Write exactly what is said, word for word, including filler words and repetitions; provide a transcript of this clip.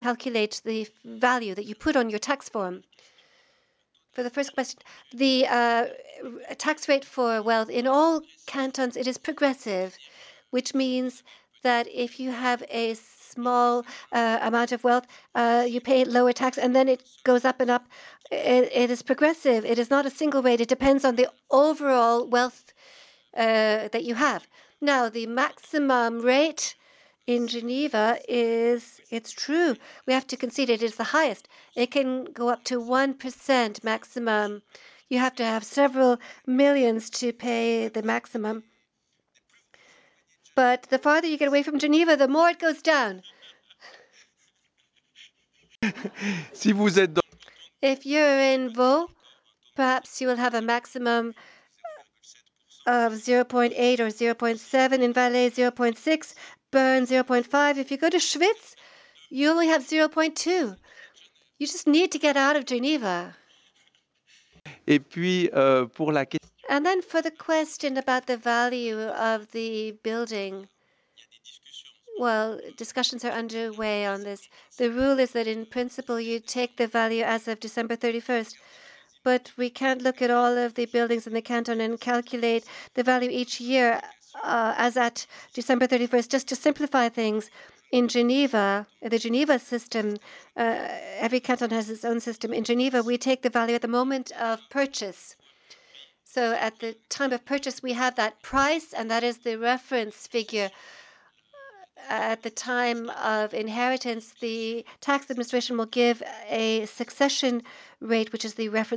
calculate the value that you put on your tax form. For the first question, the uh, tax rate for wealth in all cantons, it is progressive, which means that if you have a small uh, amount of wealth, uh, you pay lower tax, and then it goes up and up. It, it is progressive. It is not a single rate. It depends on the overall wealth uh, that you have. Now, the maximum rate in Geneva is, it's true, we have to concede it is the highest. It can go up to one percent maximum. You have to have several millions to pay the maximum. But the farther you get away from Geneva, the more it goes down. Si vous êtes dans If you're in Vaud, perhaps you will have a maximum of zero point eight or zero point seven, in Valais zero point six, Bern zero point five. If you go to Schwitz, you only have zero point two. You just need to get out of Geneva. et puis euh, pour la question, And then for the question about the value of the building, well, discussions are underway on this. The rule is that in principle you take the value as of December thirty-first, but we can't look at all of the buildings in the canton and calculate the value each year uh, as at December thirty-first, just to simplify things. In Geneva, the Geneva system, uh, every canton has its own system. In Geneva, we take the value at the moment of purchase. So at the time of purchase, we have that price, and that is the reference figure. At the time of inheritance, the tax administration will give a succession rate, which is the reference